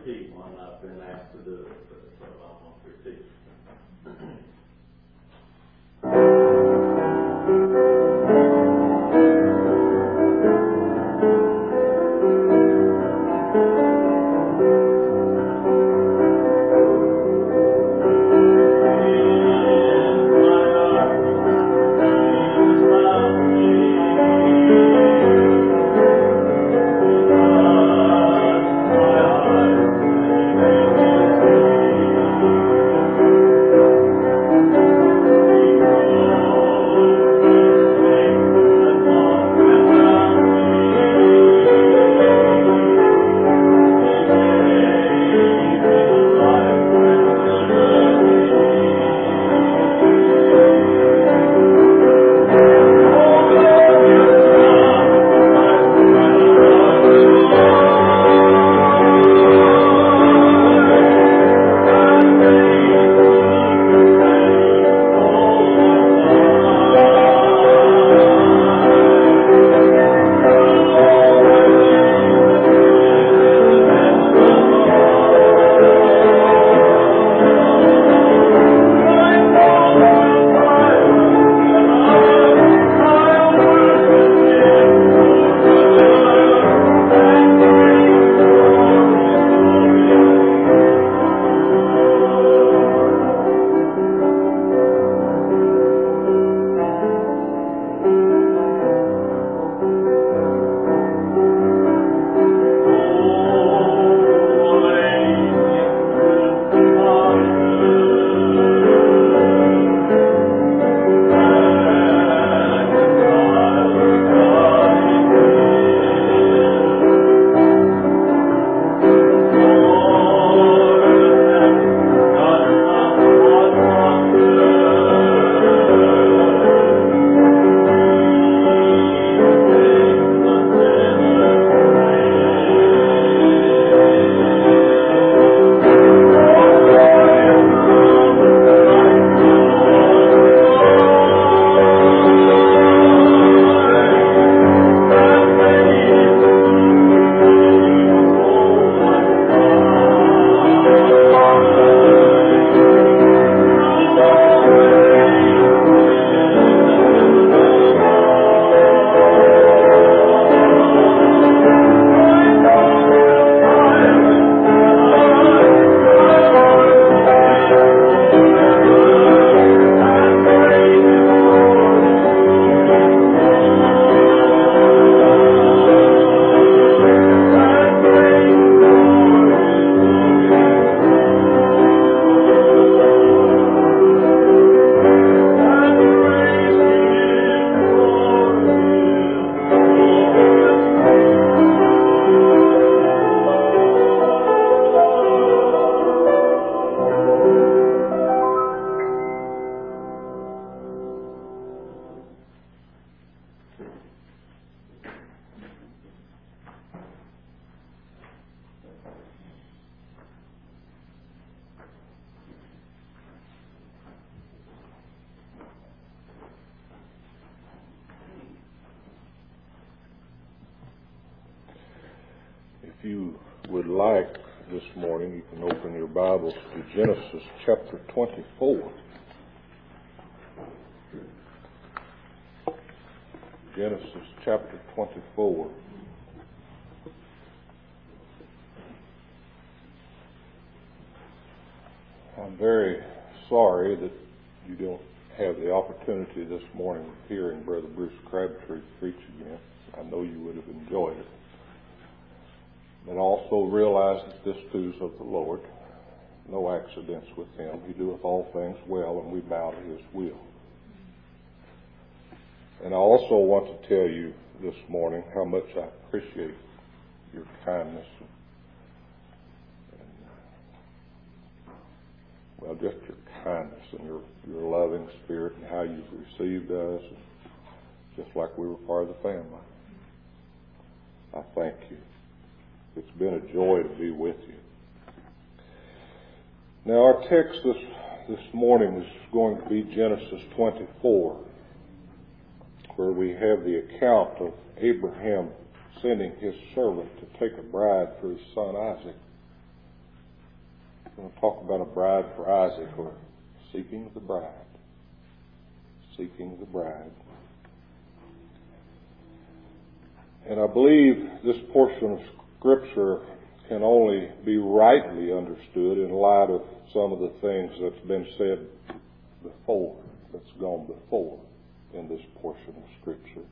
repeat one. I've been asked to do it, so I won't repeat. If you would like this morning, you can open your Bibles to Genesis chapter 24. Genesis chapter 24. I'm very sorry that you don't have the opportunity this morning of hearing Brother Bruce Crabtree preach again. I know you would have enjoyed it. But also realize that this too is of the Lord. No accidents with him. He doeth all things well, and we bow to his will. And I also want to tell you this morning how much I appreciate your kindness and just your kindness and your loving spirit and how you've received us, just like we were part of the family. I thank you. It's been a joy to be with you. Now our text this morning is going to be Genesis 24, where we have the account of Abraham sending his servant to take a bride for his son Isaac. I'm going to talk about a bride for Isaac, or seeking the bride. Seeking the bride. And I believe this portion of Scripture can only be rightly understood in light of some of the things that's been said before, that's gone before in this portion of Scripture,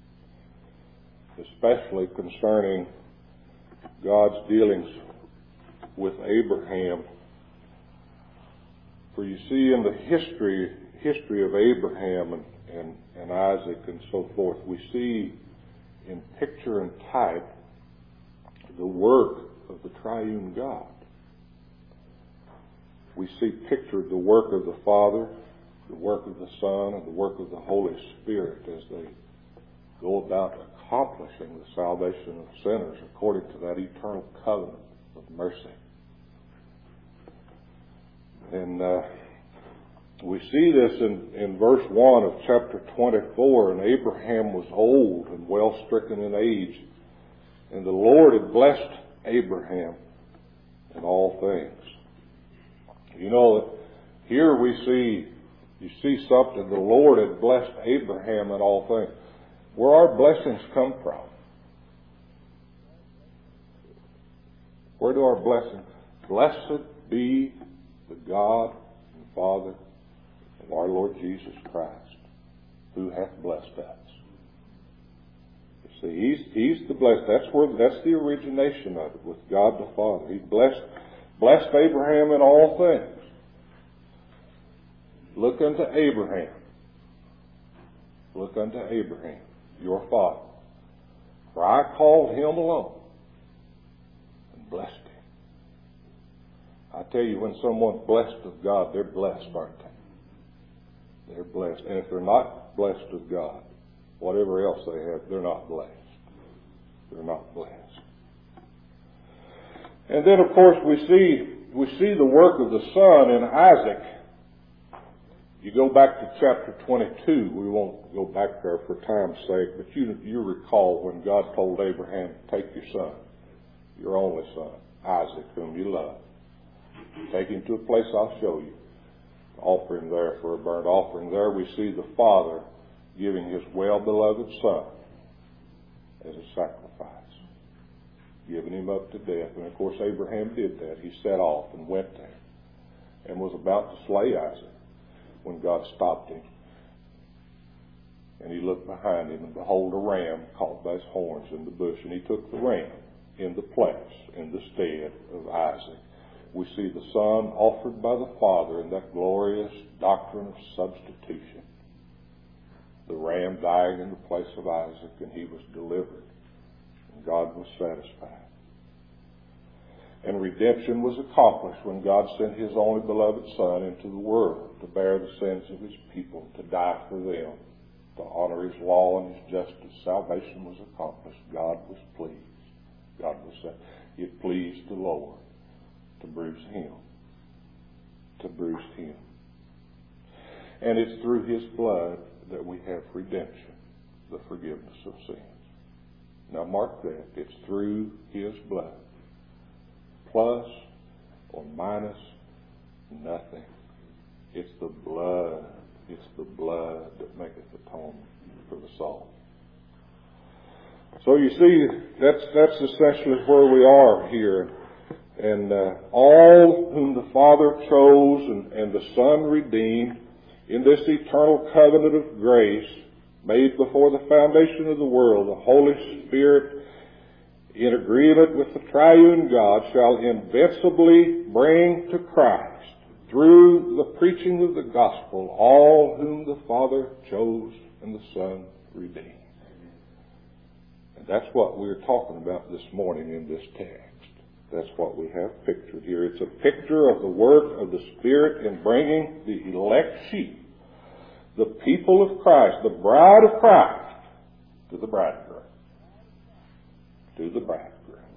especially concerning God's dealings with Abraham. For you see, in the history of Abraham and Isaac and so forth, we see in picture and type the work of the triune God. We see pictured the work of the Father, the work of the Son, and the work of the Holy Spirit as they go about accomplishing the salvation of sinners according to that eternal covenant of mercy. And we see this in verse 1 of chapter 24. And Abraham was old and well stricken in age, and the Lord had blessed Abraham in all things. You know, here you see something. The Lord had blessed Abraham in all things. Where our blessings come from? Where do our blessings? Blessed be the God and Father of our Lord Jesus Christ, who hath blessed us. You see, He's the blessed. That's the origination of it, with God the Father. He blessed Abraham in all things. Look unto Abraham. Look unto Abraham, your father. For I called him alone and blessed him. I tell you, when someone's blessed of God, they're blessed, aren't they? They're blessed. And if they're not blessed of God, whatever else they have, they're not blessed. They're not blessed. And then, of course, we see the work of the Son in Isaac. You go back to chapter 22. We won't go back there for time's sake, but you recall when God told Abraham, take your son, your only son, Isaac, whom you love. Take him to a place I'll show you. Offer him there for a burnt offering. There we see the Father giving his well-beloved Son as a sacrifice, giving him up to death. And of course Abraham did that. He set off and went there and was about to slay Isaac when God stopped him. And he looked behind him, and behold, a ram caught by his horns in the bush. And he took the ram in the place, in the stead of Isaac. We see the Son offered by the Father in that glorious doctrine of substitution. The ram dying in the place of Isaac, and he was delivered. And God was satisfied. And redemption was accomplished when God sent His only beloved Son into the world to bear the sins of His people, to die for them, to honor His law and His justice. Salvation was accomplished. God was pleased. God was said, it pleased the Lord to bruise Him. To bruise Him. And it's through His blood that we have redemption, the forgiveness of sins. Now mark that. It's through His blood. Plus or minus nothing. It's the blood. It's the blood that maketh atonement for the soul. So you see, that's essentially where we are here. And all whom the Father chose and the Son redeemed in this eternal covenant of grace made before the foundation of the world, the Holy Spirit, in agreement with the triune God, shall invincibly bring to Christ, through the preaching of the gospel, all whom the Father chose and the Son redeemed. And that's what we're talking about this morning in this text. That's what we have pictured here. It's a picture of the work of the Spirit in bringing the elect sheep, the people of Christ, the bride of Christ, to the bridegroom. To the bridegroom.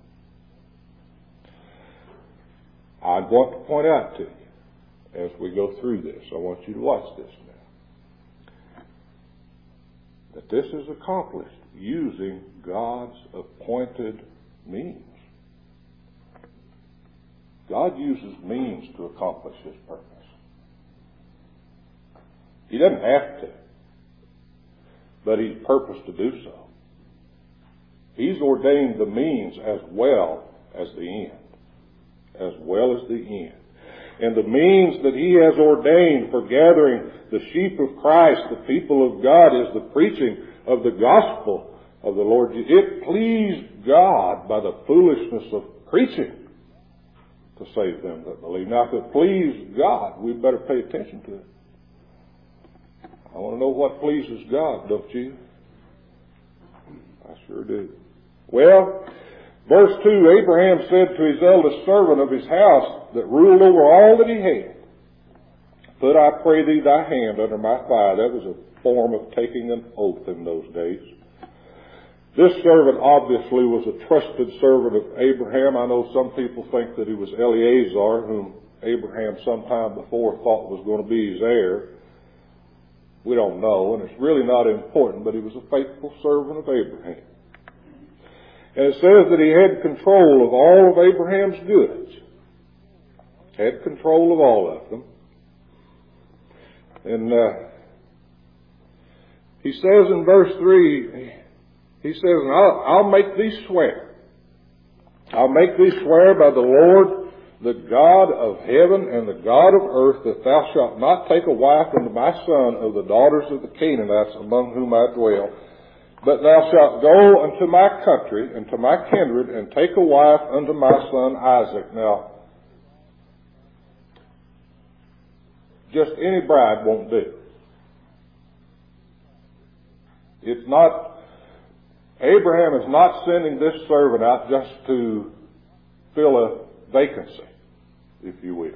I want to point out to you, as we go through this, I want you to watch this now, that this is accomplished using God's appointed means. God uses means to accomplish His purpose. He doesn't have to, but He's purposed to do so. He's ordained the means as well as the end. As well as the end. And the means that He has ordained for gathering the sheep of Christ, the people of God, is the preaching of the gospel of the Lord Jesus. It pleased God by the foolishness of preaching to save them that believe. Now, if it pleased God, we'd better pay attention to it. I want to know what pleases God, don't you? I sure do. Well, verse 2, Abraham said to his eldest servant of his house that ruled over all that he had, "Put, I pray thee, thy hand under my thigh." That was a form of taking an oath in those days. This servant obviously was a trusted servant of Abraham. I know some people think that he was Eleazar, whom Abraham sometime before thought was going to be his heir. We don't know, and it's really not important, but he was a faithful servant of Abraham. And it says that he had control of all of Abraham's goods. Had control of all of them. And he says in verse 3, he says, I'll make thee swear. I'll make thee swear by the Lord, the God of heaven and the God of earth, that thou shalt not take a wife unto my son of the daughters of the Canaanites among whom I dwell, but thou shalt go unto my country and to my kindred and take a wife unto my son Isaac. Now, just any bride won't do. It's not, Abraham is not sending this servant out just to fill a vacancy, if you will.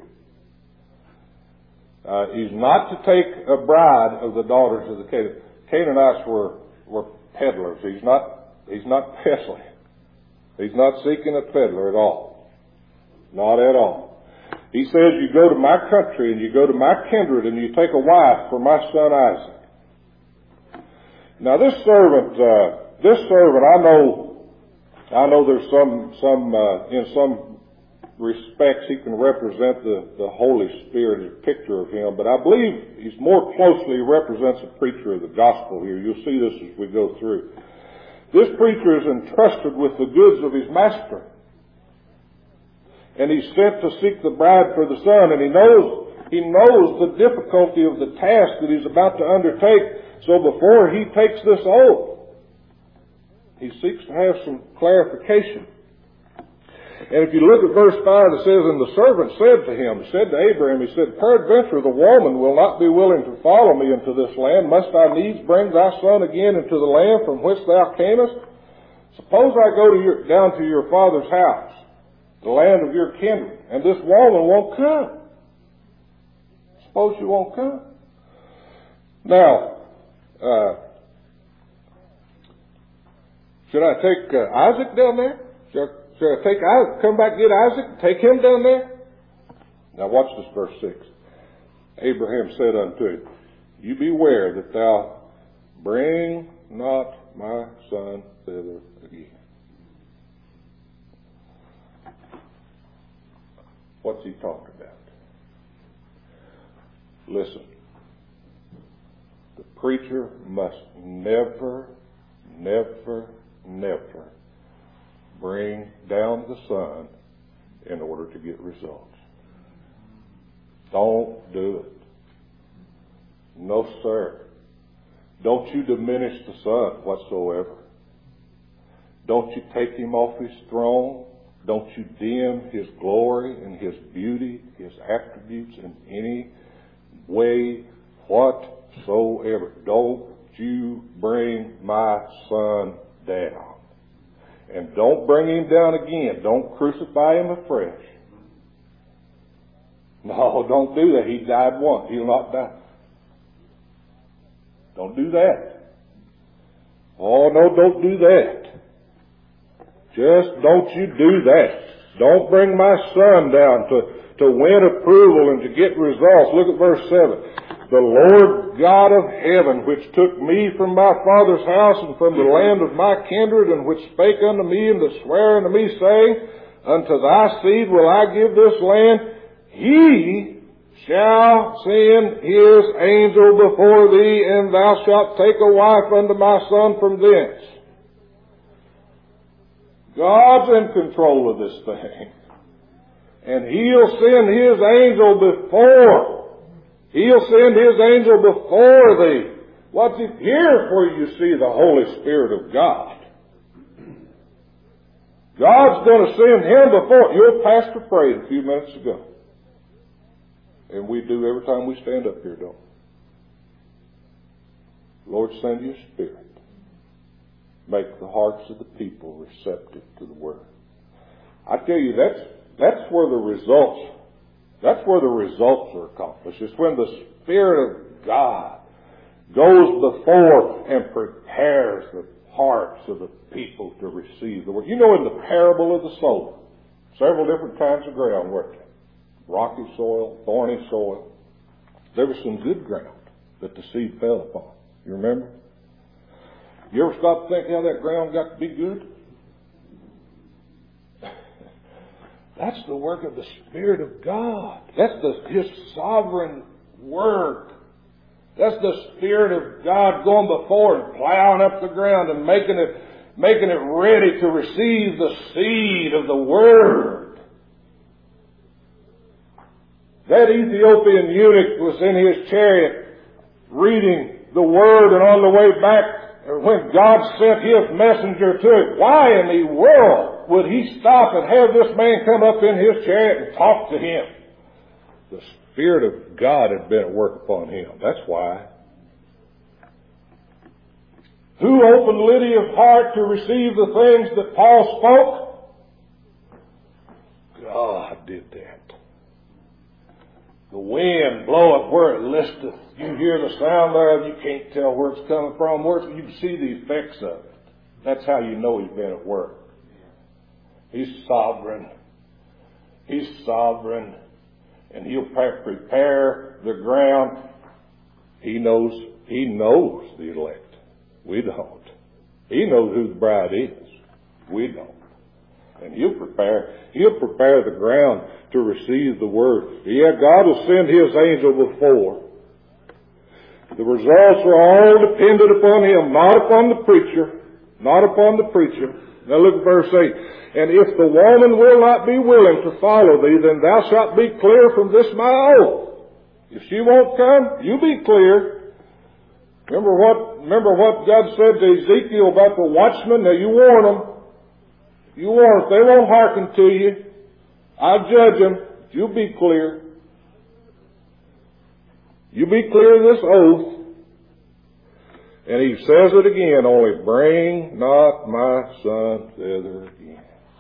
He's not to take a bride of the daughters of the Canaanites. Canaanites were peddlers. He's not peddling. He's not seeking a peddler at all. Not at all. He says, you go to my country and you go to my kindred and you take a wife for my son Isaac. Now this servant, I know there's in some respects he can represent the Holy Spirit, a picture of him, but I believe he's more closely represents a preacher of the gospel here. You'll see this as we go through. This preacher is entrusted with the goods of his master. And he's sent to seek the bride for the son, and he knows the difficulty of the task that he's about to undertake. So before he takes this oath, he seeks to have some clarification. And if you look at verse 5, it says, and the servant said to Abraham, he said, peradventure the woman will not be willing to follow me into this land. Must I needs bring thy son again into the land from which thou camest? Suppose I go down to your father's house, the land of your kindred, and this woman won't come. Suppose she won't come. Now, should I take Isaac down there? Should I take Isaac, come back and get Isaac and take him down there? Now watch this verse 6. Abraham said unto him, you beware that thou bring not my son thither again. What's he talking about? Listen. The preacher must never bring down the son in order to get results. Don't do it. No, sir. Don't you diminish the son whatsoever. Don't you take him off his throne. Don't you dim his glory and his beauty, his attributes in any way whatsoever. Don't you bring my son down. And don't bring him down again. Don't crucify him afresh. No, don't do that. He died once. He'll not die. Don't do that. Oh, no, don't do that. Just don't you do that. Don't bring my son down to win approval and to get results. Look at verse 7. The Lord God of heaven, which took me from my father's house and from the land of my kindred, and which spake unto me and to swear unto me, saying, unto thy seed will I give this land. He shall send his angel before thee, and thou shalt take a wife unto my son from thence. God's in control of this thing. And He'll send His angel before. He'll send His angel before thee. What's it here where you see the Holy Spirit of God? God's going to send Him before. Your pastor prayed a few minutes ago. And we do every time we stand up here, don't we? Lord, send your Spirit. Make the hearts of the people receptive to the Word. I tell you, that's where the results are accomplished. It's when the Spirit of God goes before and prepares the hearts of the people to receive the Word. You know, in the parable of the sower, several different kinds of ground, weren't there? Rocky soil, thorny soil. There was some good ground that the seed fell upon. You remember? You ever stop to think how that ground got to be good? That's the work of the Spirit of God. That's His sovereign work. That's the Spirit of God going before and plowing up the ground and making it ready to receive the seed of the Word. That Ethiopian eunuch was in his chariot reading the Word, and on the way back, when God sent His messenger to it, why in the world would He stop and have this man come up in his chariot and talk to him? The Spirit of God had been at work upon him. That's why. Who opened Lydia's heart to receive the things that Paul spoke? God did that. The wind bloweth where it listeth. You hear the sound thereof, you can't tell where it's coming from. You can see the effects of it. That's how you know He's been at work. He's sovereign. He's sovereign. And He'll prepare the ground. He knows the elect. We don't. He knows who the bride is. We don't. And He'll prepare the ground to receive the Word. Yeah, God will send His angel before. The results are all dependent upon Him, not upon the preacher. Not upon the preacher. Now look at verse 8. And if the woman will not be willing to follow thee, then thou shalt be clear from this my oath. If she won't come, you be clear. Remember what God said to Ezekiel about the watchmen? Now you warn them. You warn them. If they won't hearken to you, I'll judge them. You be clear. You be clear of this oath. And He says it again, only bring not my son thither again.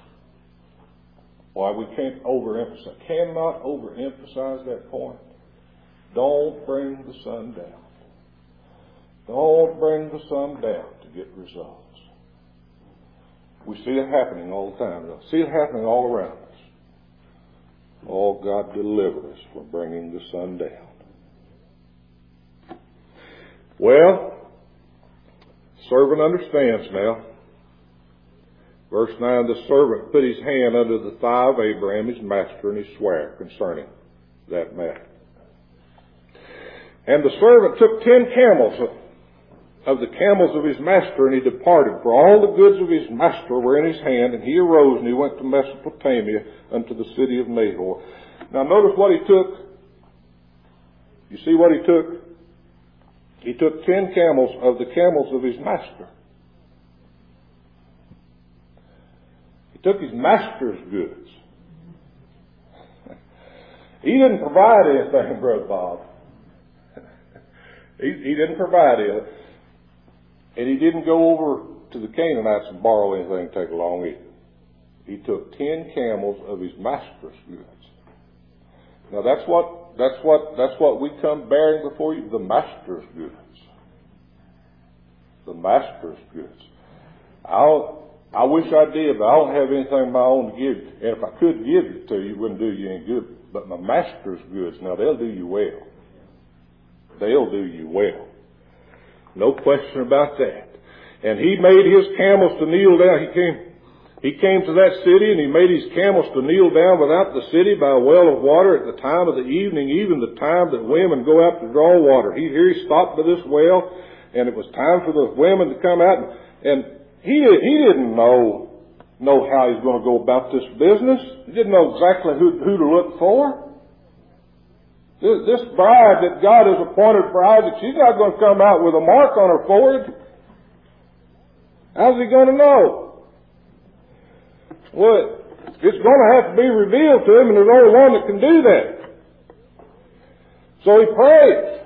Why, we cannot overemphasize that point. Don't bring the son down. Don't bring the son down to get results. We see it happening all the time. We see it happening all around us. Oh, God, deliver us from bringing the son down. Well, servant understands now. Verse 9, the servant put his hand under the thigh of Abraham, his master, and he sware concerning that matter. And the servant took 10 camels of the camels of his master, and he departed. For all the goods of his master were in his hand, and he arose and he went to Mesopotamia unto the city of Nahor. Now notice what he took. You see what he took? He took 10 camels of the camels of his master. He took his master's goods. He didn't provide anything, Brother Bob. He didn't provide it. And he didn't go over to the Canaanites and borrow anything to take along either. He took 10 camels of his master's goods. Now that's what we come bearing before you, the master's goods. The master's goods. I wish I did, but I don't have anything of my own to give you. And if I could give it to you, it wouldn't do you any good. But my master's goods, now they'll do you well. They'll do you well. No question about that. And he made his camels to kneel down. He came to that city and he made his camels to kneel down without the city by a well of water at the time of the evening, even the time that women go out to draw water. Here he stopped by this well, and it was time for the women to come out, and he didn't know how he's going to go about this business. He didn't know exactly who to look for. This bride that God has appointed for Isaac, she's not going to come out with a mark on her forehead. How's he going to know? Well, it's going to have to be revealed to him, and there's only one that can do that. So he prays.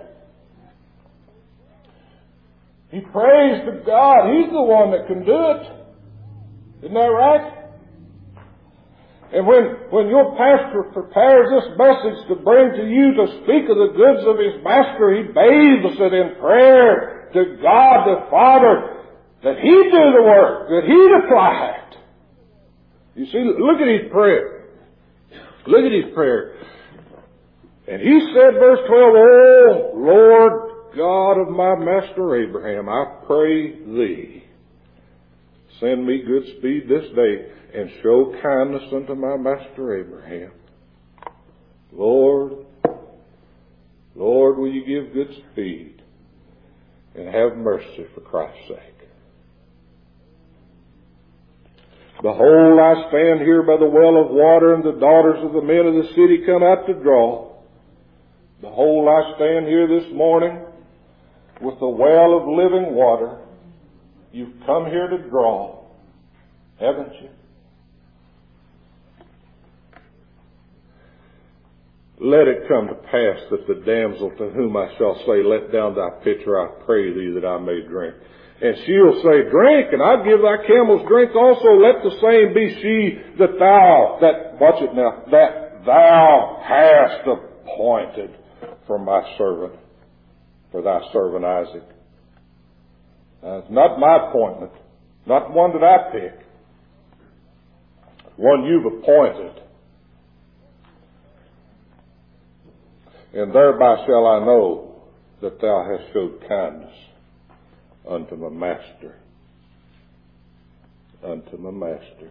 He prays to God. He's the one that can do it. Isn't that right? And when your pastor prepares this message to bring to you to speak of the goods of his master, he bathes it in prayer to God the Father that he do the work, that he'd apply it. You see, look at his prayer. Look at his prayer. And he said, verse 12, "O Lord God of my master Abraham, I pray thee, send me good speed this day, and show kindness unto my master Abraham. Lord, will you give good speed, and have mercy for Christ's sake. Behold, I stand here by the well of water, and the daughters of the men of the city come out to draw. Behold, I stand here this morning with the well of living water. You've come here to draw, haven't you? Let it come to pass that the damsel to whom I shall say, Let down thy pitcher, I pray thee, that I may drink. And she'll say, Drink, and I'll give thy camels drink also. Let the same be she that thou hast appointed for my servant, for thy servant Isaac. Now, it's not my appointment, not one that I pick. One you've appointed. And thereby shall I know that thou hast showed kindness unto my master. Unto my master.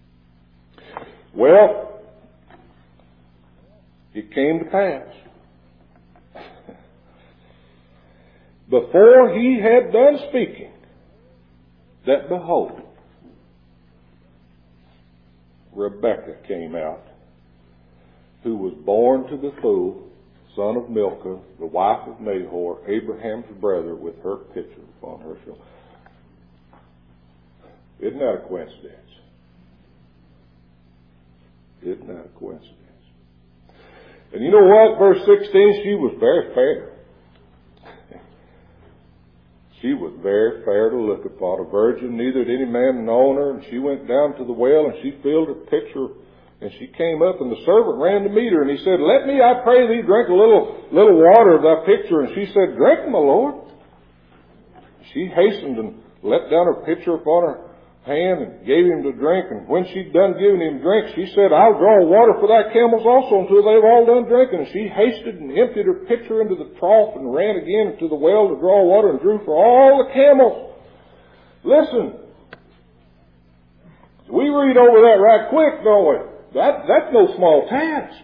Well, it came to pass. Before he had done speaking, that behold, Rebekah came out, who was born to Bethuel, son of Milcah, the wife of Nahor, Abraham's brother, with her pitcher upon her shoulder. Isn't that a coincidence? Isn't that a coincidence? And you know what? Verse 16, she was very fair. She was very fair to look upon, a virgin, neither did any man know her. And she went down to the well, and she filled her pitcher. And she came up, and the servant ran to meet her, and he said, Let me, I pray thee, drink a little water of thy pitcher. And she said, Drink, my Lord. She hastened and let down her pitcher upon her hand and gave him to drink. And when she'd done giving him drink, she said, I'll draw water for thy camels also until they've all done drinking. And she hasted and emptied her pitcher into the trough and ran again to the well to draw water and drew for all the camels. Listen, we read over that right quick, don't we? That's no small task.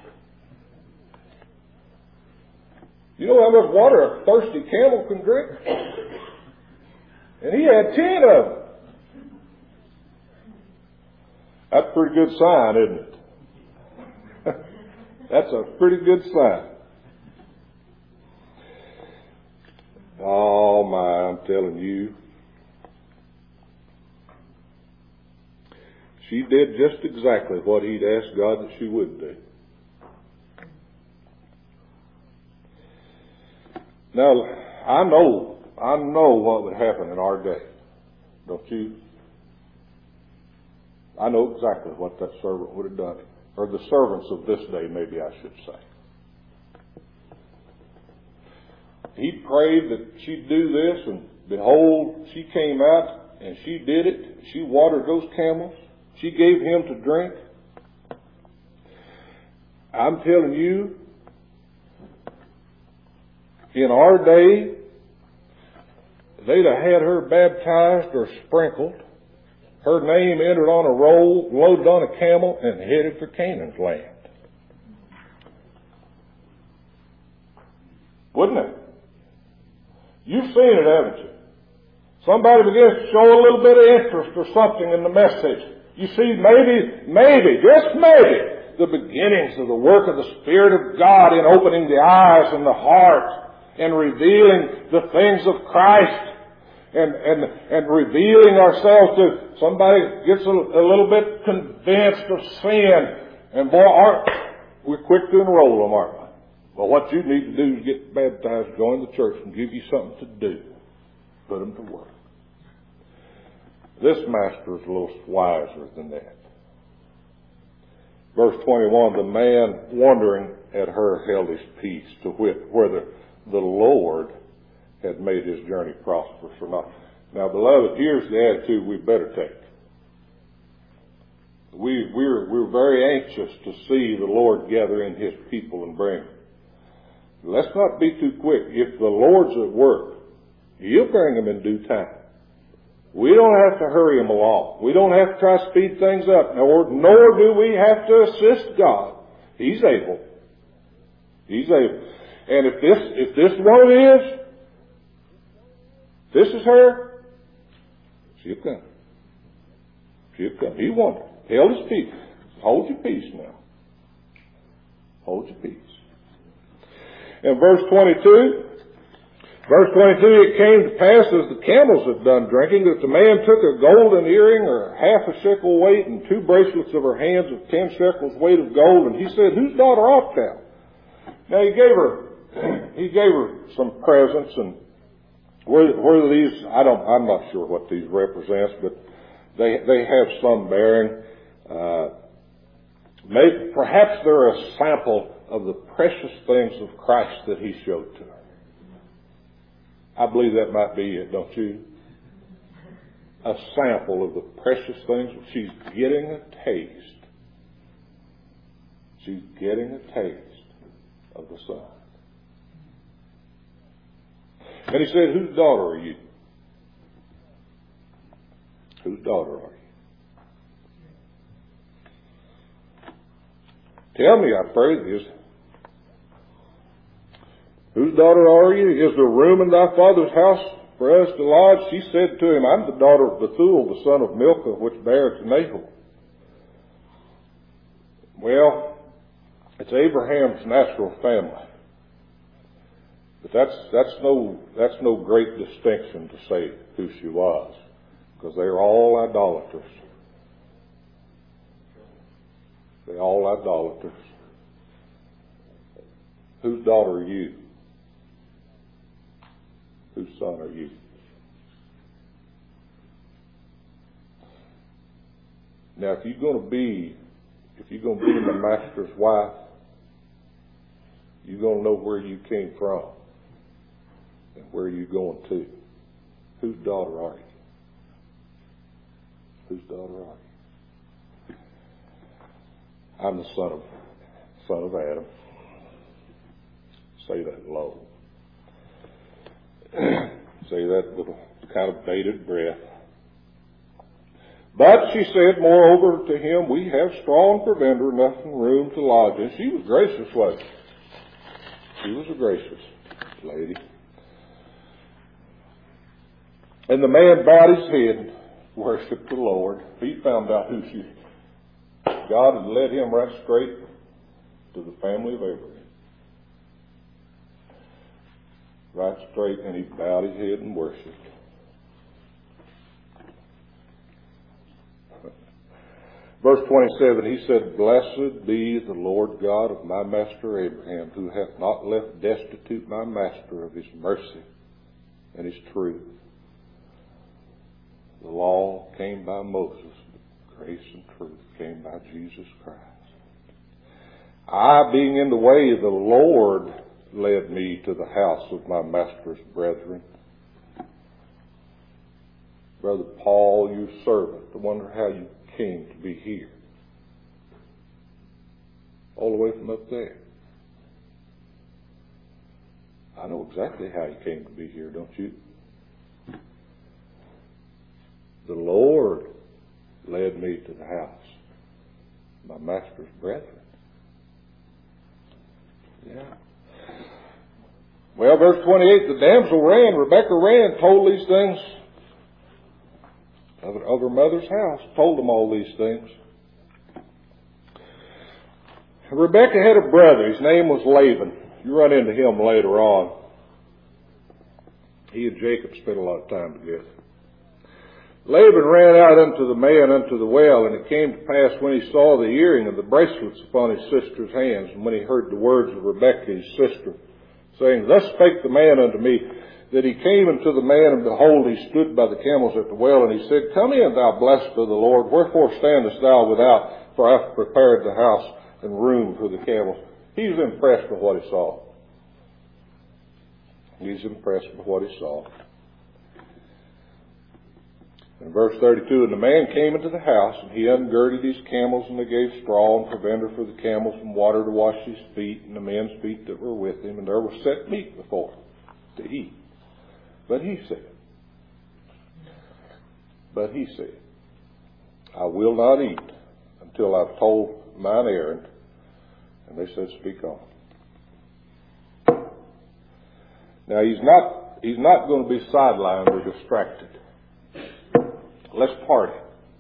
You know how much water a thirsty camel can drink? And he had 10 of them. That's a pretty good sign, isn't it? That's a pretty good sign. Oh my, I'm telling you. She did just exactly what he'd asked God that she would do. Now, I know what would happen in our day. Don't you? I know exactly what that servant would have done. Or the servants of this day, maybe I should say. He prayed that she'd do this, and behold, she came out, and she did it. She watered those camels. She gave him to drink. I'm telling you, in our day, they'd have had her baptized or sprinkled her name entered on a roll, loaded on a camel, and headed for Canaan's land. Wouldn't it? You've seen it, haven't you? Somebody begins to show a little bit of interest or something in the message. You see, maybe, just maybe, the beginnings of the work of the Spirit of God in opening the eyes and the heart and revealing the things of Christ and revealing ourselves to somebody gets a little bit convinced of sin. And boy, we're quick to enroll them, aren't we? Well, what you need to do is get baptized, join the church, and give you something to do. Put them to work. This master is a little wiser than that. Verse 21, the man wondering at her held his peace, to whether the Lord had made his journey prosperous or not. Now, beloved, here's the attitude we better take. We're very anxious to see the Lord gather in his people and bring them. Let's not be too quick. If the Lord's at work, he'll bring them in due time. We don't have to hurry them along. We don't have to try to speed things up, nor do we have to assist God. He's able. He's able. And if this one is, this is her, she'll come. She'll come. He wondered. Held his peace. Hold your peace now. Hold your peace. In verse 22, it came to pass as the camels had done drinking that the man took a golden earring or half a shekel weight and 2 bracelets of her hands of 10 shekels weight of gold, and he said, whose daughter art thou? Now he gave her some presents, and whether these, I'm not sure what these represents, but they have some bearing. Perhaps they're a sample of the precious things of Christ that he showed to her. I believe that might be it, don't you? A sample of the precious things. She's getting a taste. She's getting a taste of the Son. And he said, whose daughter are you? Whose daughter are you? Tell me, I pray this. Whose daughter are you? Is there room in thy father's house for us to lodge? She said to him, I'm the daughter of Bethuel, the son of Milcah, which bare to Nahor. Well, it's Abraham's natural family. But that's no great distinction to say who she was, because they're all idolaters. They're all idolaters. Whose daughter are you? Whose son are you? Now, if you're going to be the master's wife, you're going to know where you came from and where you're going to. Whose daughter are you? Whose daughter are you? I'm the son of Adam. Say that low. Say that with a kind of bated breath. But she said, moreover to him, we have straw and provender, nothing room to lodge in. She was gracious, wasn't she? She was a gracious lady. And the man bowed his head and worshipped the Lord. He found out who God had led him right straight to the family of Abraham. Right straight, and he bowed his head and worshipped. Verse 27, he said, Blessed be the Lord God of my master Abraham, who hath not left destitute my master of his mercy and his truth. The law came by Moses, but grace and truth came by Jesus Christ. I, being in the way, the Lord led me to the house of my master's brethren. Brother Paul, your servant, I wonder how you came to be here. All the way from up there. I know exactly how you came to be here, don't you? The Lord into the house? My master's brethren. Yeah. Well, verse 28, the damsel ran, Rebekah ran, told these things of her mother's house, told them all these things. Rebekah had a brother. His name was Laban. You run into him later on. He and Jacob spent a lot of time together. Laban ran out unto the man unto the well, and it came to pass when he saw the earring of the bracelets upon his sister's hands, and when he heard the words of Rebekah his sister, saying, Thus spake the man unto me, that he came unto the man, and behold, he stood by the camels at the well, and he said, Come in, thou blessed of the Lord, wherefore standest thou without? For I have prepared the house and room for the camels. He was impressed with what he saw. He's impressed with what he saw. In verse 32, And the man came into the house, and he ungirded his camels, and they gave straw and provender for the camels, and water to wash his feet, and the men's feet that were with him, and there was set meat before him to eat. But he said, I will not eat until I've told mine errand. And they said, Speak on. Now he's not going to be sidelined or distracted. Let's party.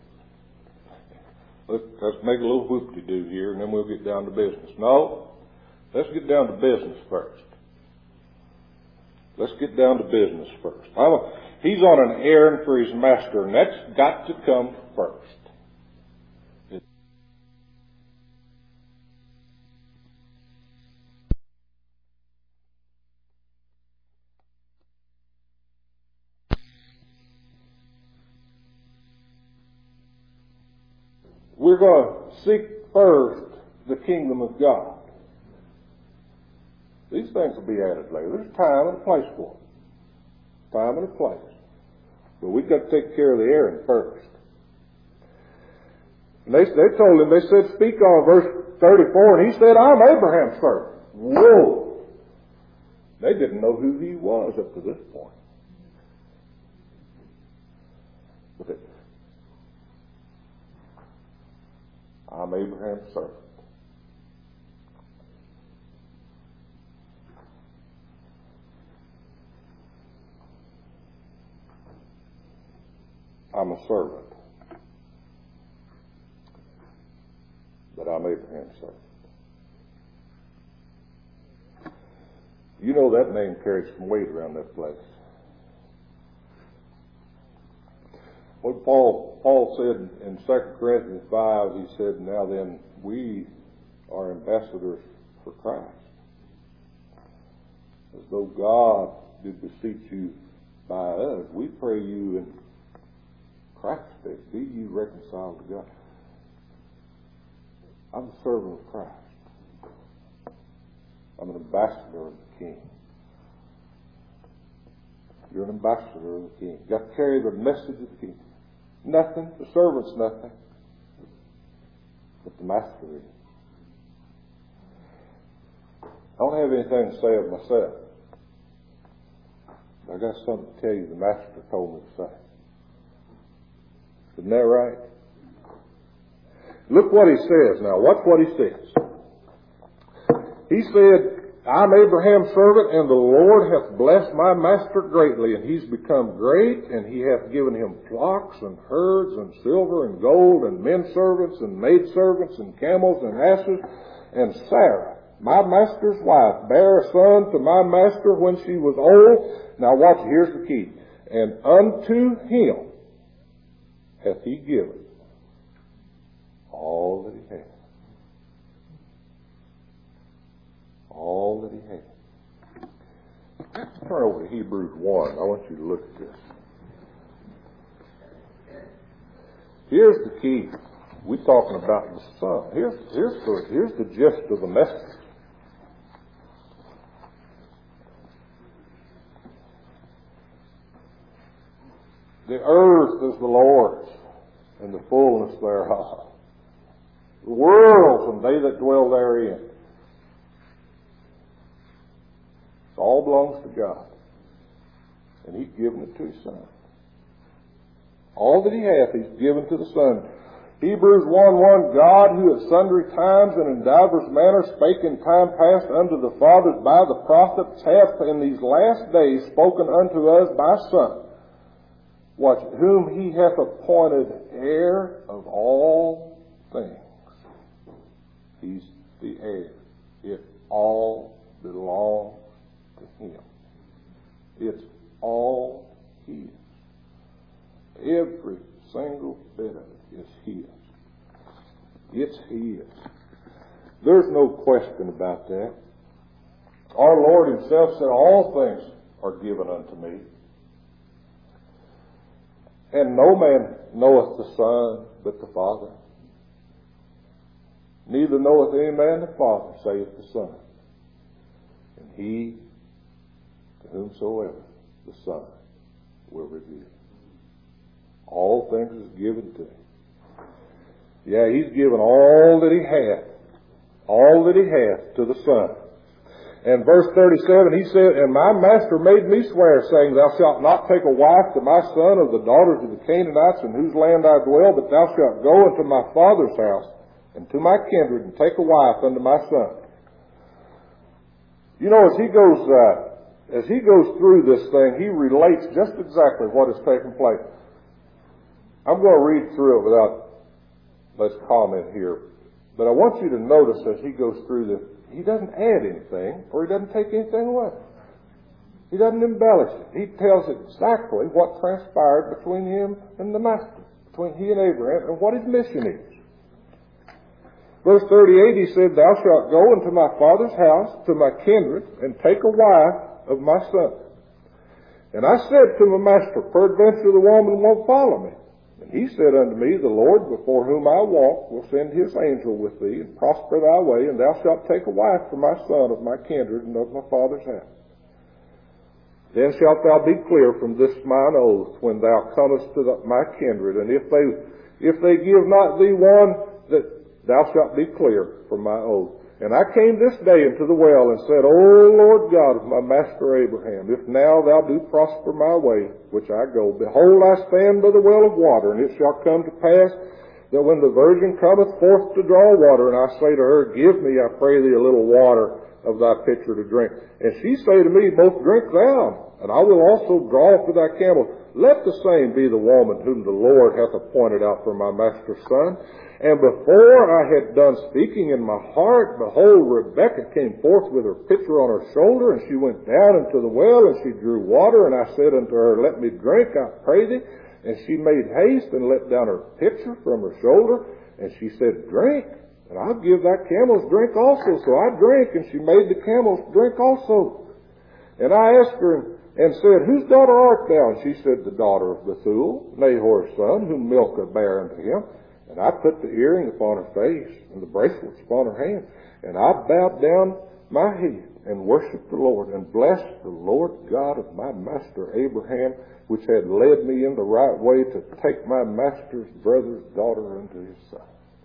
Let's make a little whoop-de-doo here, and then we'll get down to business. No, let's get down to business first. Let's get down to business first. He's on an errand for his master, and that's got to come first. We're going to seek first the kingdom of God. These things will be added later. There's time and a place for them. Time and a place. But we've got to take care of the errand first. And they told him, they said, Speak on, verse 34, and he said, I'm Abraham's servant. Whoa! They didn't know who he was up to this point. But I'm Abraham's servant. I'm a servant. But I'm Abraham's servant. You know that name carries some weight around that place. What Paul said in 2 Corinthians 5, he said, Now then, we are ambassadors for Christ. As though God did beseech you by us, we pray you in Christ's stead, be ye reconciled to God. I'm a servant of Christ. I'm an ambassador of the King. You're an ambassador of the King. You've got to carry the message of the King. Nothing, the servant's nothing, but the master is. I don't have anything to say of myself. I got something to tell you the master told me to say. Isn't that right? Look what he says now. Watch what he says. He said, I'm Abraham's servant, and the Lord hath blessed my master greatly, and he's become great, and he hath given him flocks and herds and silver and gold and men servants and maid servants and camels and asses. And Sarah, my master's wife, bare a son to my master when she was old. Now watch, here's the key. And unto him hath he given all that he hath. All that he had. Turn over to Hebrews 1. I want you to look at this. Here's the key. We're talking about the Son. Here's the gist of the message. The earth is the Lord's, and the fullness thereof. The world and they that dwell therein. All belongs to God. And he's given it to his Son. All that he hath, he's given to the Son. Hebrews 1:1, God, who at sundry times and in divers manners spake in time past unto the fathers by the prophets, hath in these last days spoken unto us by Son, watch, whom he hath appointed heir of all things. He's the heir. It all belongs to him. It's all his. Every single bit of it is his. It's his. There's no question about that. Our Lord himself said, all things are given unto me. And no man knoweth the Son but the Father. Neither knoweth any man the Father, saith the Son. And he to whomsoever the Son will reveal. All things is given to him. Yeah, he's given all that he hath. All that he hath to the Son. And verse 37, he said, And my master made me swear, saying, Thou shalt not take a wife to my son of the daughters of the Canaanites, in whose land I dwell, but thou shalt go unto my father's house, and to my kindred, and take a wife unto my son. You know, as he goes through this thing, he relates just exactly what has taken place. I'm going to read through it without much comment here, but I want you to notice as he goes through this, he doesn't add anything, or he doesn't take anything away. He doesn't embellish it. He tells exactly what transpired between him and the master, between he and Abraham, and what his mission is. Verse 38, he said, Thou shalt go into my father's house, to my kindred, and take a wife of my son. And I said to my master, Peradventure the woman won't follow me. And he said unto me, The Lord before whom I walk will send his angel with thee, and prosper thy way, and thou shalt take a wife for my son of my kindred and of my father's house. Then shalt thou be clear from this mine oath when thou comest to my kindred, and if they give not thee one, that thou shalt be clear from my oath. And I came this day into the well and said, O Lord God of my master Abraham, if now thou do prosper my way, which I go, behold, I stand by the well of water, and it shall come to pass that when the virgin cometh forth to draw water, and I say to her, Give me, I pray thee, a little water of thy pitcher to drink. And she say to me, Both drink thou, and I will also draw for thy camel. Let the same be the woman whom the Lord hath appointed out for my master's son. And before I had done speaking in my heart, behold, Rebekah came forth with her pitcher on her shoulder, and she went down into the well, and she drew water. And I said unto her, Let me drink, I pray thee. And she made haste and let down her pitcher from her shoulder. And she said, Drink, and I'll give thy camels drink also. So I drank, and she made the camels drink also. And I asked her and said, Whose daughter art thou? And she said, The daughter of Bethuel, Nahor's son, whom Milcah bare unto him. And I put the earring upon her face and the bracelets upon her hand. And I bowed down my head and worshipped the Lord and blessed the Lord God of my master Abraham, which had led me in the right way to take my master's brother's daughter unto his son.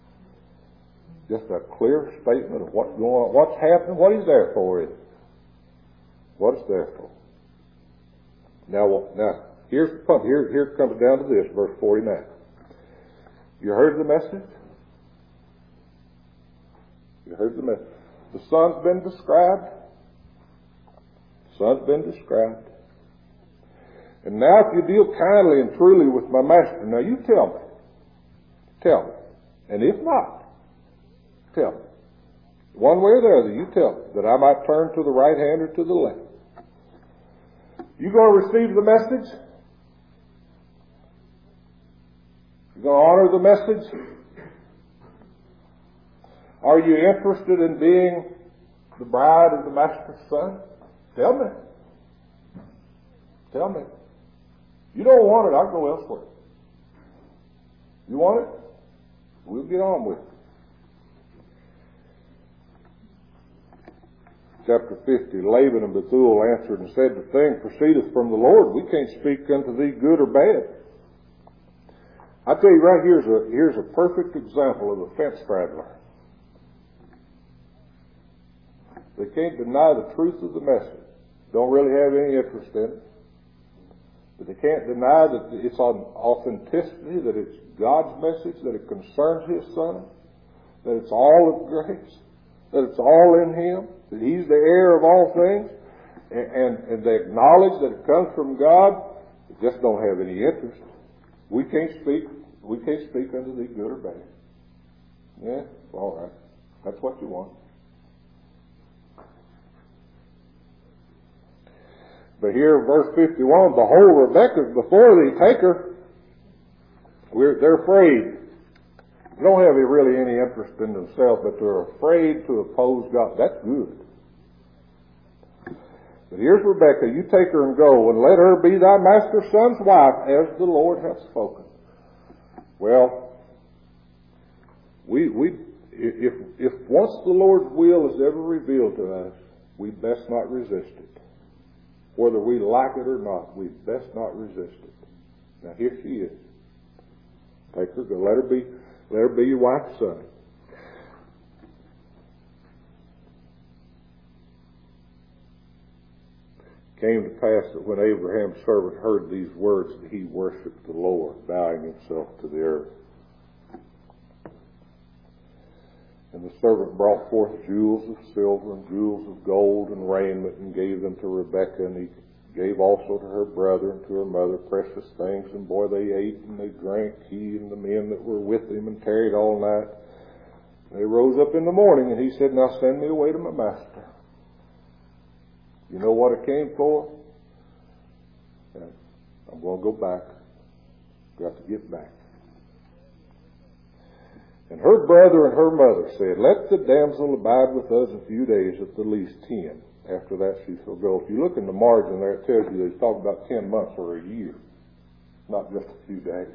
Just a clear statement of what's going on, what's happening, what he's there for, is it? What it's there for. Now here's the point. Here it comes down to this, verse 49. You heard the message? You heard the message. The Son's been described. The Son's been described. And now if you deal kindly and truly with my master, now you tell me. Tell me. And if not, tell me. One way or the other, you tell me, that I might turn to the right hand or to the left. You going to receive the message? You going to honor the message? Are you interested in being the bride of the master's son? Tell me. Tell me. You don't want it, I'll go elsewhere. You want it? We'll get on with it. Chapter 50, Laban and Bethuel answered and said, The thing proceedeth from the Lord. We can't speak unto thee good or bad. I tell you right, here's a perfect example of a fence straddler. They can't deny the truth of the message. Don't really have any interest in it. But they can't deny that it's on authenticity, that it's God's message, that it concerns His Son, that it's all of grace, that it's all in Him, that He's the heir of all things, and they acknowledge that it comes from God, they just don't have any interest. We can't speak unto thee good or bad. Yeah, all right. That's what you want. But here in verse 51, behold, Rebekah's before thee, take her. They're afraid. They don't have really any interest in themselves, but they're afraid to oppose God. That's good. But here's Rebekah. You take her and go, and let her be thy master's son's wife, as the Lord hath spoken. Well, if once the Lord's will is ever revealed to us, we best not resist it. Whether we like it or not, we best not resist it. Now here she is. Take her, go. Let her be your wife's son. Came to pass that when Abraham's servant heard these words, that he worshipped the Lord, bowing himself to the earth. And the servant brought forth jewels of silver and jewels of gold and raiment, and gave them to Rebekah, and he gave also to her brother and to her mother precious things. And boy, they ate and they drank, he and the men that were with him, and tarried all night. And they rose up in the morning, and he said, now send me away to my master. You know what it came for? And I'm going to go back. Got to get back. And her brother and her mother said, let the damsel abide with us a few days, at the least 10. After that she shall go. If you look in the margin there, it tells you they talk about 10 months or a year, not just a few days.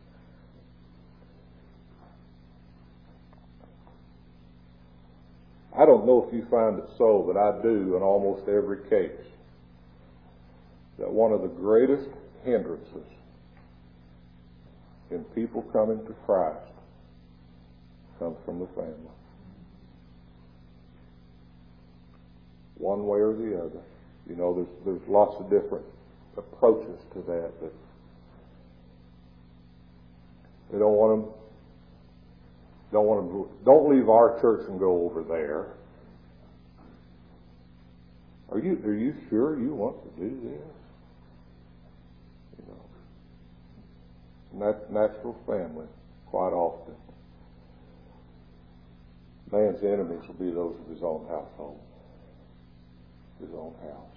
I don't know if you find it so, but I do in almost every case, that one of the greatest hindrances in people coming to Christ comes from the family. One way or the other. You know, there's lots of different approaches to that, but they don't leave our church and go over there. Are you sure you want to do this? You know, natural family, quite often. Man's enemies will be those of his own household, his own house.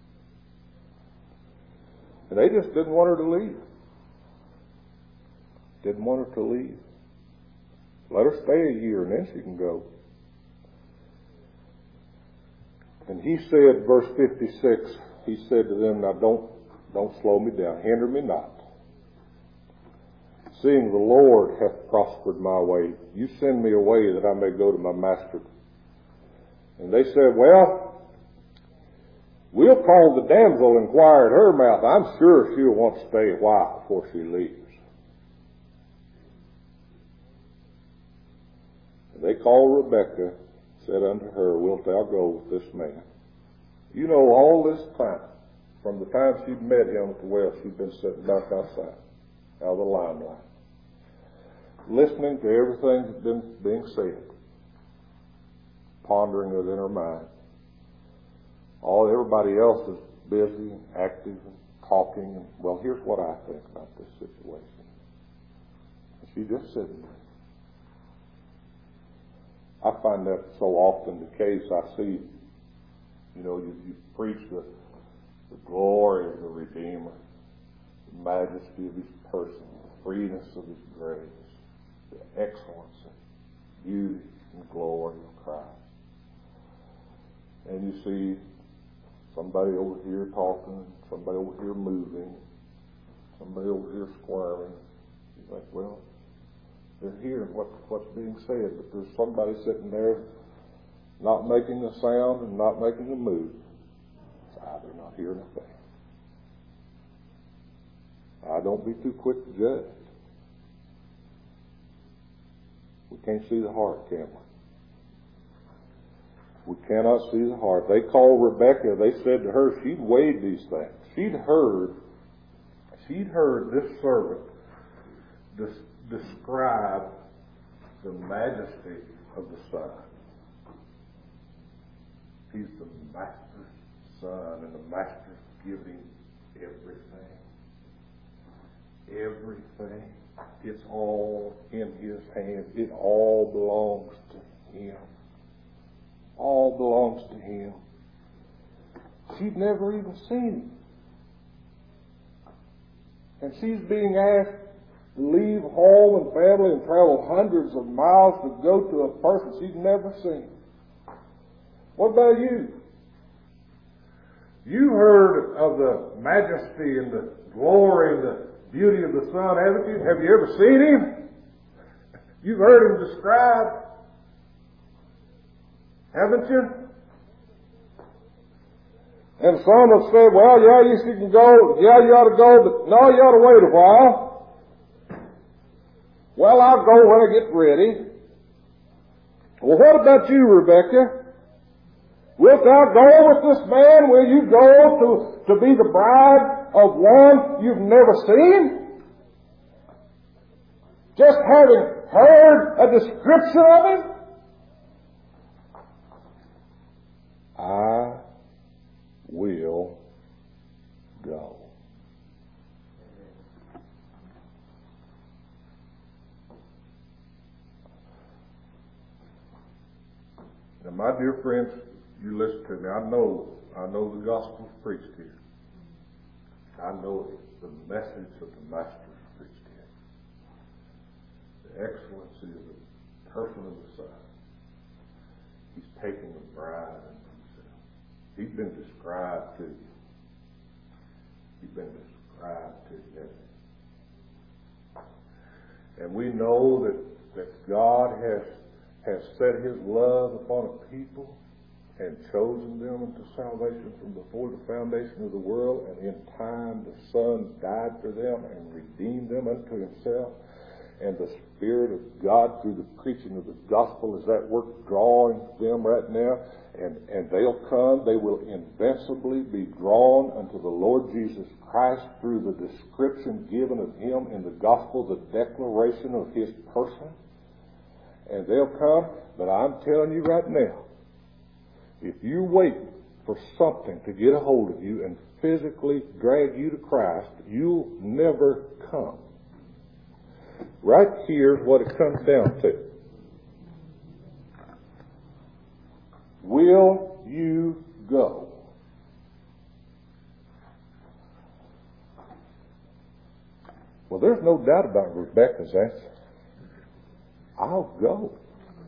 And they just didn't want her to leave. Didn't want her to leave. Let her stay a year and then she can go. And he said, verse 56, he said to them, now don't slow me down, hinder me not. Seeing the Lord hath prospered my way, you send me away that I may go to my master. And they said, well, we'll call the damsel and inquire at her mouth. I'm sure she'll want to stay a while before she leaves. And they called Rebekah, said unto her, wilt thou go with this man? You know, all this time, from the time she'd met him at the well, she'd been sitting back outside, out of the limelight, listening to everything that's been being said, pondering it in her mind. Everybody else is busy and active and talking, and, well, here's what I think about this situation. And she just sitting there. I find that so often the case. I see, you know, you preach the glory of the Redeemer, the majesty of His person, the freeness of His grace, the excellence and beauty and glory of Christ. And you see somebody over here talking, somebody over here moving, somebody over here squirming. You think, well, they're hearing what's being said, but there's somebody sitting there not making a sound and not making a move. They're not hearing a thing. Don't be too quick to judge. We can't see the heart, can we? We cannot see the heart. They called Rebekah. They said to her, she'd weighed these things. She'd heard she'd heard this servant describe the majesty of the Son. He's the Master's Son, and the Master's given him everything. Everything. It's all in his hands. It all belongs to him. All belongs to him. She'd never even seen him. And she's being asked to leave home and family and travel hundreds of miles to go to a person she'd never seen. What about you? You heard of the majesty and the glory and the beauty of the Son, haven't you? Have you ever seen him? You've heard him described, haven't you? And some have said, well, yeah, you can go, yeah, you ought to go, but no, you ought to wait a while. Well, I'll go when I get ready. Well, what about you, Rebecca? Wilt thou go with this man? Will you go to be the bride of one you've never seen? Just having heard a description of him? I will go. Now, my dear friends, you listen to me. I know the gospel's preached here. I know the message of the Master's preached here. The excellency of the person of the Son. He's taking the bride unto himself. He's been described to you. He's been described to you. And we know that God has set his love upon a people and chosen them unto salvation from before the foundation of the world, and in time the Son died for them and redeemed them unto himself. And the Spirit of God, through the preaching of the gospel, is at work drawing them right now. And they'll come, they will invincibly be drawn unto the Lord Jesus Christ through the description given of him in the gospel, the declaration of his person. And they'll come, but I'm telling you right now, if you wait for something to get a hold of you and physically drag you to Christ, you'll never come. Right here's what it comes down to. Will you go? Well, there's no doubt about Rebecca's answer. I'll go.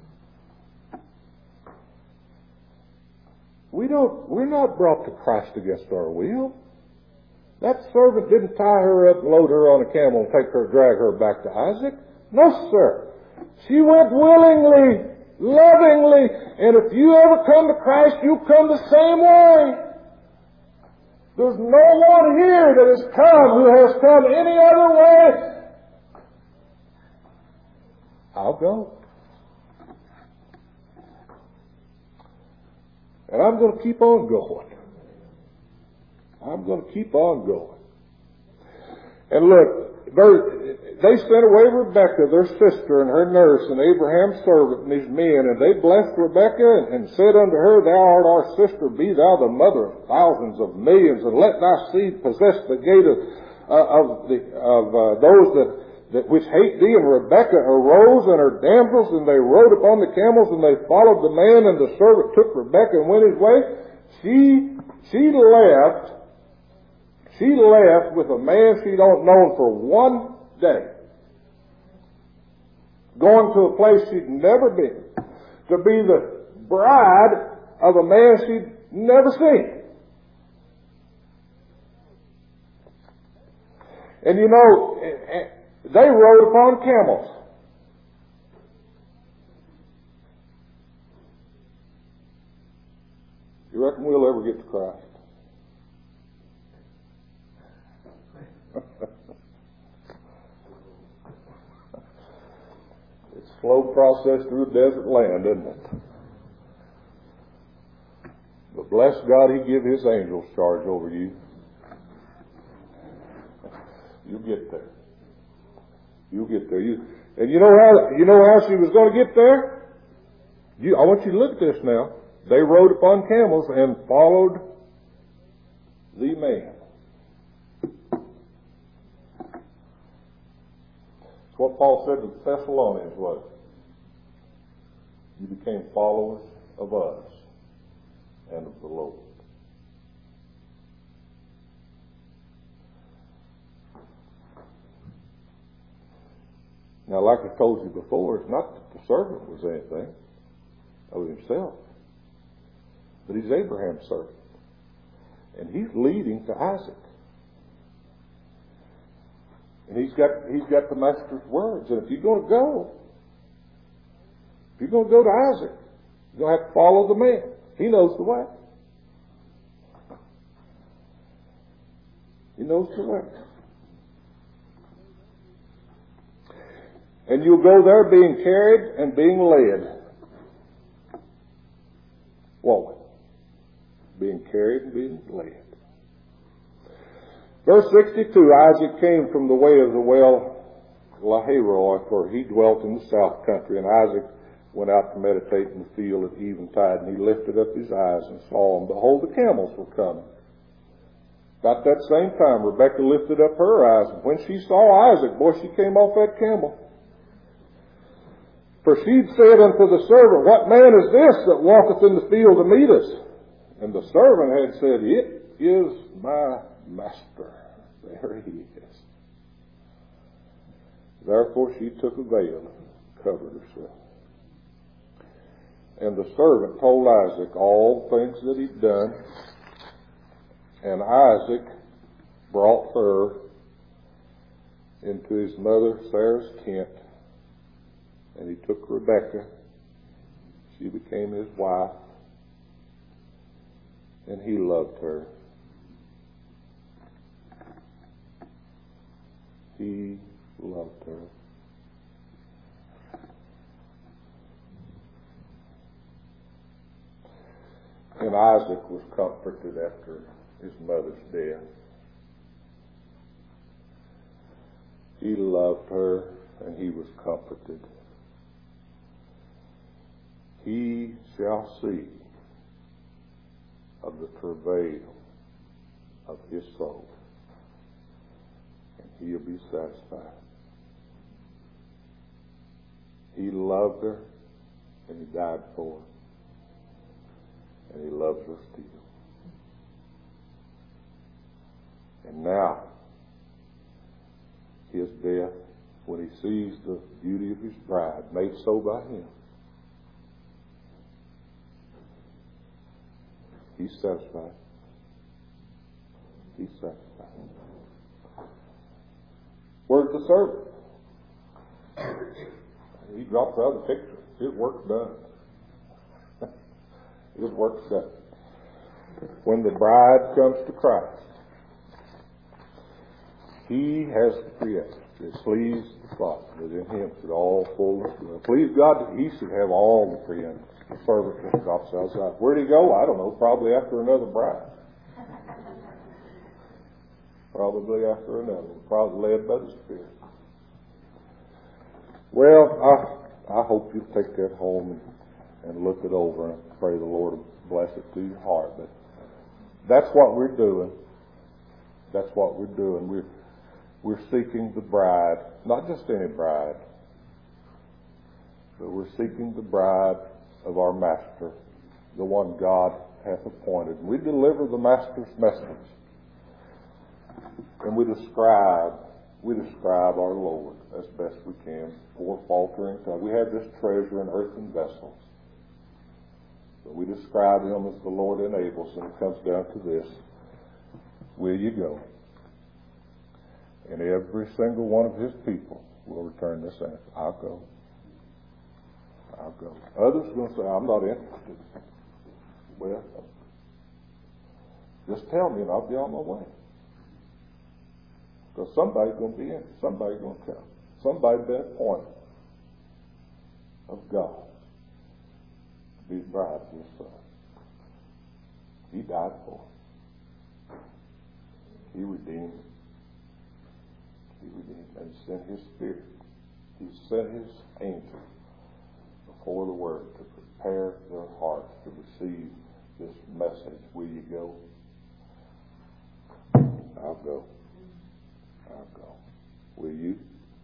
We're not brought to Christ against our will. That servant didn't tie her up, load her on a camel, and drag her back to Isaac. No, sir. She went willingly, lovingly, and if you ever come to Christ, you'll come the same way. There's no one here that has come who has come any other way. I'll go. And I'm going to keep on going. I'm going to keep on going. And look, they sent away Rebekah, their sister, and her nurse, and Abraham's servant, and his men, and they blessed Rebekah, and said unto her, Thou art our sister, be thou the mother of thousands of millions, and let thy seed possess the gate of those that which hate thee. And Rebekah arose and her damsels, and they rode upon the camels, and they followed the man, and the servant took Rebekah and went his way. She left with a man she'd known for one day, going to a place she'd never been, to be the bride of a man she'd never seen. And you know, they rode upon camels. You reckon we'll ever get to Christ? It's a slow process through a desert land, isn't it? But bless God, He give His angels charge over you. You'll get there. You'll get there. And you know how she was going to get there? I want you to look at this now. They rode upon camels and followed the man. It's what Paul said to the Thessalonians was. You became followers of us and of the Lord. Now, like I told you before, it's not that the servant was anything of himself, but he's Abraham's servant. And he's leading to Isaac. And he's got the master's words. And if you're going to go to Isaac, you're going to have to follow the man. He knows the way. He knows the way. And you'll go there being carried and being led. What? Being carried and being led. Verse 62, Isaac came from the way of the well Lahairoi, for he dwelt in the south country, and Isaac went out to meditate in the field at eventide, and he lifted up his eyes and saw, and behold, the camels were coming. About that same time, Rebekah lifted up her eyes, and when she saw Isaac, boy, she came off that camel. For she'd said unto the servant, What man is this that walketh in the field to meet us? And the servant had said, It is my master. There he is. Therefore she took a veil and covered herself. And the servant told Isaac all things that he'd done. And Isaac brought her into his mother Sarah's tent. And he took Rebekah. She became his wife. And he loved her. He loved her. And Isaac was comforted after his mother's death. He loved her and he was comforted. He shall see of the travail of his soul, and he'll be satisfied. He loved her, and he died for her, and he loves her still. And now, his death, when he sees the beauty of his bride, made so by him, he's satisfied. He's satisfied. Where's the servant? He drops out of the picture. His work's done. His work's done. When the bride comes to Christ, he has the preeminence. It pleased the Father that in him should all fullness dwell. Please God that he should have all the preeminence. The servant just drops outside. Where'd he go? I don't know. Probably after another bride. Probably after another. Probably led by the Spirit. Well, I hope you'll take that home and look it over and pray the Lord will bless it to your heart. But that's what we're doing. That's what we're doing. We're seeking the bride. Not just any bride. But we're seeking the bride of our Master, the one God hath appointed. We deliver the Master's message. And we describe our Lord as best we can before faltering tongue. We have this treasure in earthen vessels. But we describe him as the Lord enables, and it comes down to this. Will you go? And every single one of his people will return this answer. I'll go. I'll go. Others are going to say, I'm not interested. Well, just tell me and I'll be on my way. Because somebody's going to be in. Somebody's going to come. Somebody's been appointed of God to be the bride of his son. He died for it. He redeemed it. He redeemed and sent His Spirit. He sent His angel before the Word to prepare their hearts to receive this message. Will you go? I'll go. I'll go. Will you?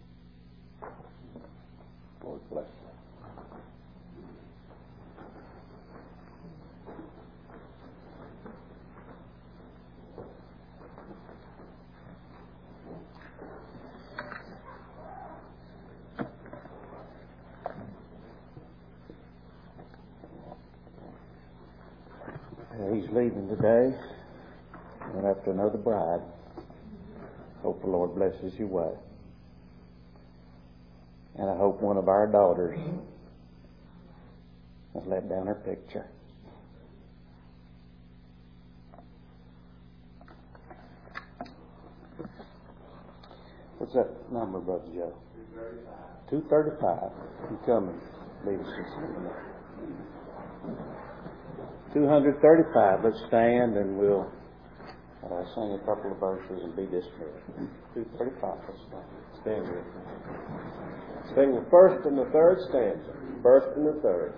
Lord bless you. He's leaving today, and after another bride. Hope the Lord blesses your way. And I hope one of our daughters has let down her picture. What's that number, Brother Joe? 235. You come and lead us in singing that. 235. Let's stand and we'll sing a couple of verses and be dismissed. 235. Let's stand. Stand with me. Sing the first and the third stanza. First and the third.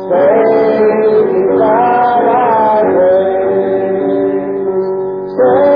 Say